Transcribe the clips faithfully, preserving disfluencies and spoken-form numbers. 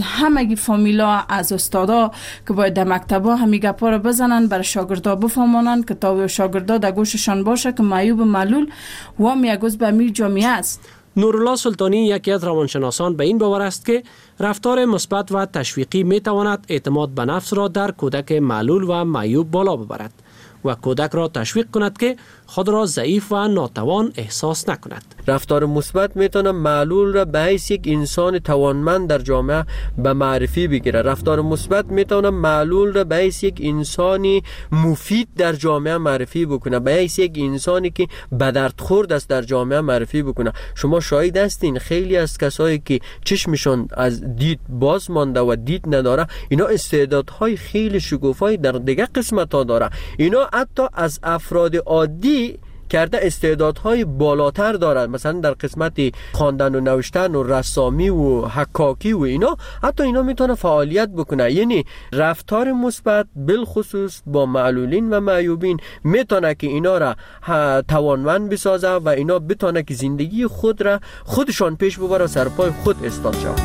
همگی فامیلا از استادا که باید در مکتبا همی گپا رو بزنن، برای شاگردا بفهمانن که تا شاگردا در گوششان باشه که معیوب و معلول و هم یکوز به امیر جامعه است. نورالله سلطانی یکی از روانشناسان به این باور است که رفتار مثبت و تشویقی می تواند اعتماد به نفس را در کودک معلول و معیوب بالا ببرد و کودک را تشویق کند که خود را ضعیف و ناتوان احساس نکند. رفتار مثبت میتونه معلول را به حیث یک انسان توانمند در جامعه به معرفی بگیره. رفتار مثبت میتونه معلول را به حیث یک انسانی مفید در جامعه معرفی بکنه، به حیث یک انسانی که به درد خورد است در جامعه معرفی بکنه. شما شاهد هستین خیلی از کسایی که چشمشون از دید باز مانده و دید نداره، اینا استعدادهای خیلی شگوفایی در دیگه قسمت ها داره. اینا حتی از افراد عادی کرده استعدادهای بالاتر دارد، مثلا در قسمت خواندن و نوشتن و رسامی و حکاکی و اینا، حتی اینا میتونه فعالیت بکنه. یعنی رفتار مثبت بالخصوص با معلولین و معیوبین میتونه که اینا را توانمند بسازه و اینا بتونه که زندگی خود را خودشان پیش ببره، سرپای خود استاد شود.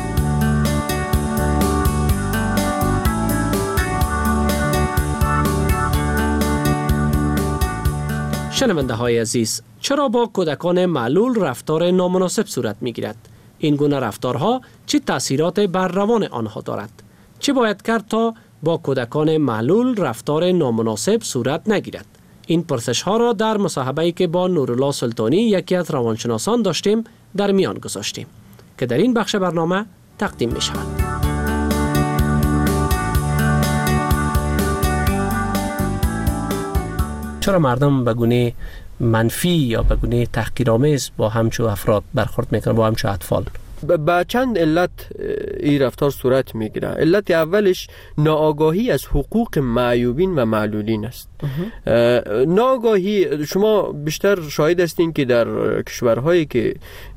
شنونده های عزیز، چرا با کودکان معلول رفتار نامناسب صورت می گیرد؟ این گونه رفتارها چه تأثیرات بر روان آنها دارد؟ چه باید کرد تا با کودکان معلول رفتار نامناسب صورت نگیرد؟ این پرسش ها را در مصاحبه‌ای که با نورالله سلطانی یکی از روانشناسان داشتیم در میان گذاشتیم که در این بخش برنامه تقدیم می شود. چرا مردم به گونه منفی یا به گونه تحقیرآمیز با همچو افراد برخورد میکنن، با همچو اطفال؟ با چند علت این رفتار صورت میگیره. علت اولش ناآگاهی از حقوق معیوبین و معلولین است. ناآگاهی، شما بیشتر شاهد هستین که در کشورهایی که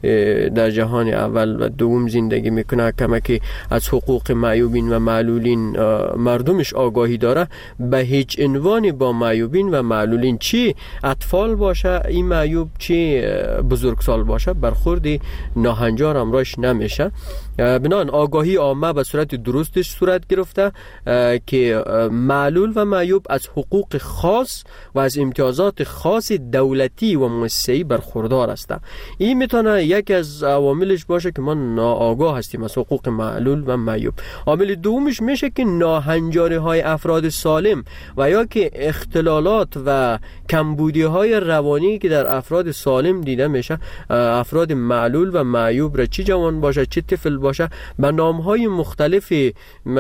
در جهان اول و دوم زندگی میکنه کمکی از حقوق معیوبین و معلولین مردمش آگاهی داره، به هیچ عنوان با معیوبین و معلولین، چی اطفال باشه این معیوب چی بزرگسال باشه، برخورد ناهنجار امراش نمیشه. بنابراین آگاهی عامه به صورت درستش صورت گرفته که معلول و معیوب از حقوق خاص و از امتیازات خاص دولتی و مؤسسه‌ای برخوردار هستند. این میتونه یکی از عواملش باشه که ما ناآگاه هستیم از حقوق معلول و معیوب. عامل دومش میشه که ناهنجاری های افراد سالم و یا که اختلالات و کمبودی های روانی که در افراد سالم دیده میشه، افراد معلول و معیوب را چه جوان باشه چه طفل باشه به نامهای مختلفی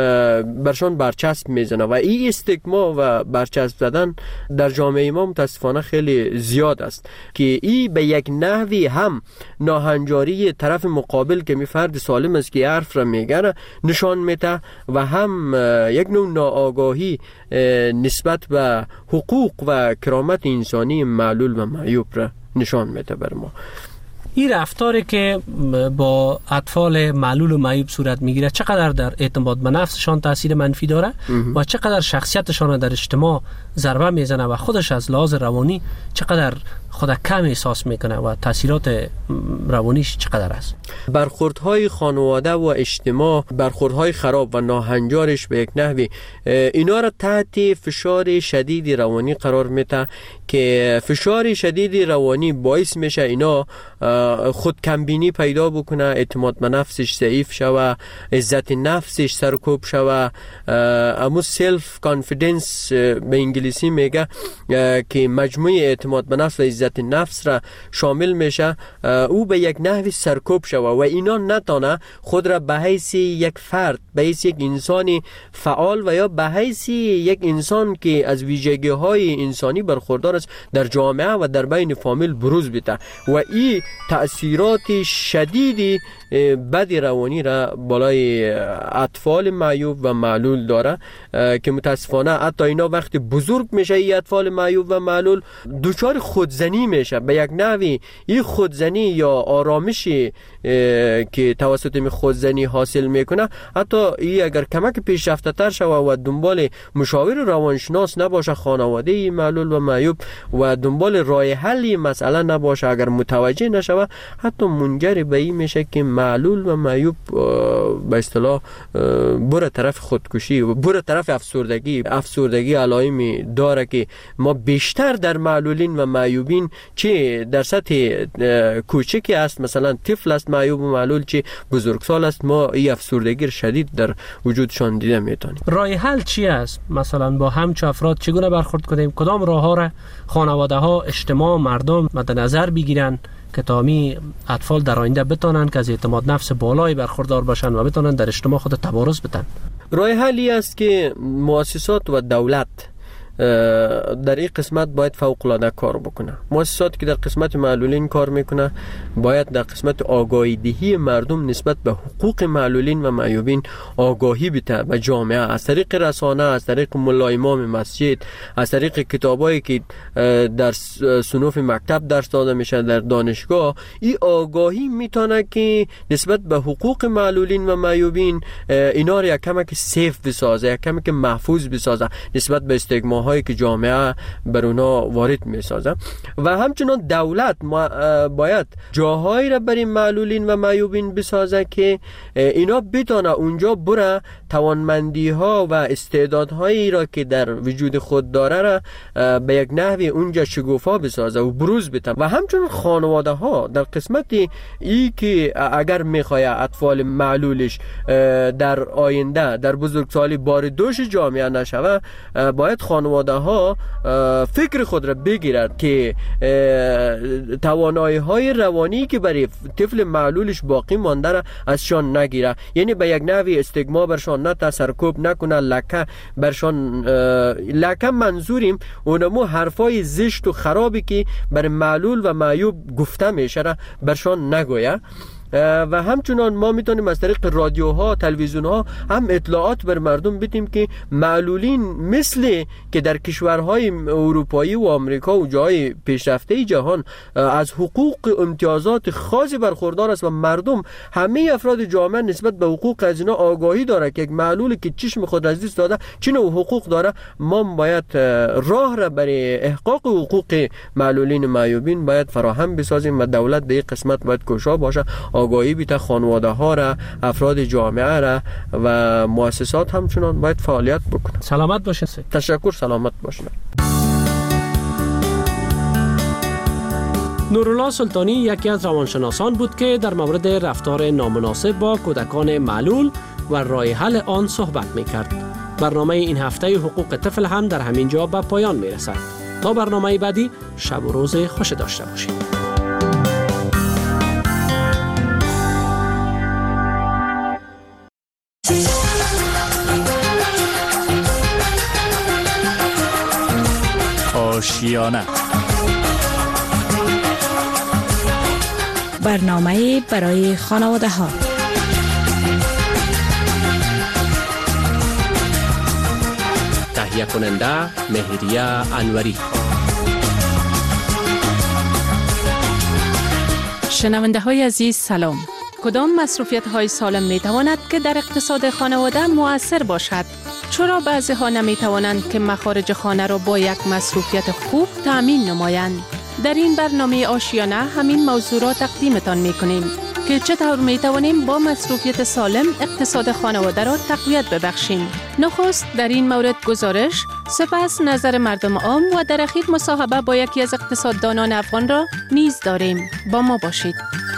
برشان برچسب میزنه و این استیگما و برچسب زدن در جامعه ما متاسفانه خیلی زیاد است که این به یک نحوی هم ناهنجاری طرف مقابل که می فرد سالم است که حرف را میگه نشان میده و هم یک نوع ناآگاهی نسبت به حقوق و کرامت انسانی معلول و معیوب را نشان میده بر ما. این رفتاری که با اطفال معلول و معیوب صورت میگیره چقدر در اعتماد به نفسشان تاثیر منفی داره و چقدر شخصیتشان در اجتماع ضربه میزنه و خودش از لحاظ روانی چقدر خود کم احساس میکنه و تاثیرات روانیش چقدر است؟ برخوردهای خانواده و اجتماع، برخوردهای خراب و ناهنجارش به یک نحوی اینا را تحت فشار شدید روانی قرار میده که فشار شدید روانی باعث میشه اینا خود کمبینی پیدا بکنه، اعتماد به نفسش ضعیف شوه، عزت نفسش سرکوب شوه، امو سلف کانفیدنس به انگلیسی میگه که مجموعه اعتماد به نفس و عزت نفس را شامل میشه، او به یک نحوی سرکوب شوه و اینا نتانه خود را به حیث یک فرد، به حیث یک انسانی فعال و یا به حیث یک انسان که از ویژگی های انسانی برخوردار است در جامعه و در بین فامیل بروز بده و این تأثیرات شدیدی بد روانی را بالای اطفال معیوب و معلول داره که متاسفانه حتی اینا وقتی بزرگ میشه این اطفال معیوب و معلول دچار خودزنی میشه. به یک نحوی این خودزنی یا آرامشی که توسط می خودزنی حاصل میکنه، حتی این اگر کمک پیشرفته تر شوه و دنبال مشاور روانشناس نباشه خانواده معلول و معیوب و دنبال راه حل مسئله نباشه، اگر متوجه نشوه، حتی منجر به این میشه که معلول و معیوب به اصطلاح بره طرف خودکشی و بره طرف افسردگی. افسردگی علائمی داره که ما بیشتر در معلولین و معیوبین چه در سطح کوچکی است، مثلا طفل است معیوب و معلول، چه بزرگسال است، ما این افسردگی شدید در وجودشان دیده میتونیم. راه حل چی است؟ مثلا با همچو افراد چگونه برخورد کنیم؟ کدام راه ها را خانواده ها، اجتماع، مردم مد نظر بگیرن که تامی اطفال در آینده بتونن که از اعتماد نفس بالایی برخوردار باشن و بتونن در اجتماع خود تبارز بدن؟ راه حلی است که مؤسسات و دولت در این قسمت باید فوق العاده کار بکنه. مؤسساتی که در قسمت معلولین کار میکنه باید در قسمت آگاهی دهی مردم نسبت به حقوق معلولین و معیوبین آگاهی بده به جامعه، از طریق رسانه، از طریق ملا امام مسجد، از طریق کتابایی که در صنوف مکتب درس داده میشه در دانشگاه. این آگاهی میتونه که نسبت به حقوق معلولین و معیوبین اینا رو یک کمک سیف بسازه، یک کمک محفوظ بسازه نسبت به استیگما هایی که جامعه بر اونا وارد می سازه. و همچنان دولت باید جاهایی را برای معلولین و معیوبین بسازه که اینا بتونه اونجا بره توانمندی ها و استعدادهایی را که در وجود خود داره را به یک نحوی اونجا شگوفا بسازه و بروز بده. و همچنان خانواده ها در قسمت ای که اگر میخواه اطفال معلولش در آینده در بزرگسالی بار دوش جامعه نشوه، باید خانواده ها فکر خود را بگیرد که توانایی های روانی که برای طفل معلولش باقی مانده را ازشان نگیره، یعنی به یک نوعی استیگما برشان نه سرکوب نکنه، لکه برشان لکه منظوریم اونمو حرفای زشت و خرابی که برای معلول و معیوب گفته میشه را برشان نگویه. و همچنان ما میتونیم از طریق رادیوها، تلویزیونها هم اطلاعات بر مردم بدیم که معلولین مثل که در کشورهای اروپایی و آمریکا و جای پیشرفته جهان از حقوق امتیازات خاصی برخوردار است و مردم، همه افراد جامعه نسبت به حقوق از اینا آگاهی داره که یک معلولی که چشم خود از دست داده چه نوع حقوق داره. ما باید راه را برای احقاق حقوق معلولین و معیوبین باید فراهم بسازیم و دولت به این قسمت باید کوشا باشه، آگاهی بیت خانواده ها را، افراد جامعه را و مؤسسات همچنان باید فعالیت بکنه. سلامت باشه. تشکر. سلامت باشه. نورالله سلطانی یکی از روانشناسان بود که در مورد رفتار نامناسب با کودکان معلول و راه حل آن صحبت می‌کرد. برنامه این هفته حقوق طفل هم در همین جا به پایان می‌رسد. تا برنامه بعدی، شب و روز خوش داشته باشید. آشیانه برنامه برای خانواده ها. تهیه کننده مهریه انوری. شنونده های عزیز سلام. کدام مصروفیت های سالم می تواند که در اقتصاد خانواده مؤثر باشد؟ چرا بعضی ها نمی توانند که مخارج خانه را با یک مصروفیت خوب تأمین نمایند؟ در این برنامه آشیانه همین موضوع را تقدیمتان می کنیم که چطور می توانیم با مصروفیت سالم اقتصاد خانواده را تقویت ببخشیم. نخست در این مورد گزارش، سپس نظر مردم عام و در اخیر مصاحبه با یکی از اقتصاددانان افغان را نیز داریم. با ما باشید.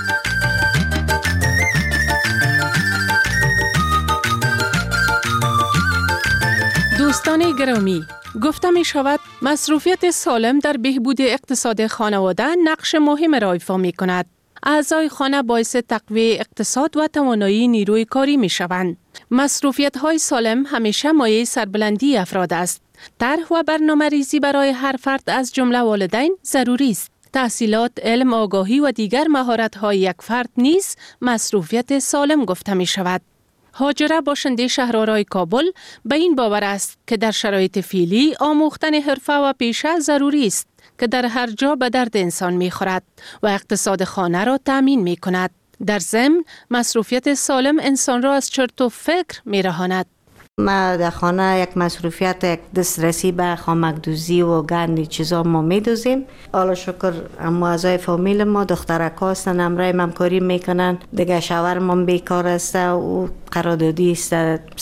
دوستان گرامی، گفته می شود مصروفیت سالم در بهبود اقتصاد خانواده نقش مهم را ایفا می کند. اعضای خانه باعث تقویت اقتصاد و توانایی نیروی کاری می شوند. مصروفیت های سالم همیشه مایه سربلندی افراد است. طرح و برنامه ریزی برای هر فرد از جمله والدین ضروری است. تحصیلات، علم، آگاهی و دیگر مهارت های یک فرد نیز مصروفیت سالم گفته می شود. هاجره باشنده شهرآرای کابل به این باور است که در شرایط فعلی آموختن حرفه و پیشه ضروری است که در هر جا به درد انسان می خورد و اقتصاد خانه را تأمین می کند. در ضمن مصروفیت سالم انسان را از چرت و فکر می رهاند. ما در خانه یک مصروفیت یک دسترسی به خامکدوزی و گندی چیزا ما میدوزیم. حالا شکر اما اعضای فامیل ما دخترک هستن همراه همکاری میکنن. دیگه شوهرم بیکار است و قراردادی است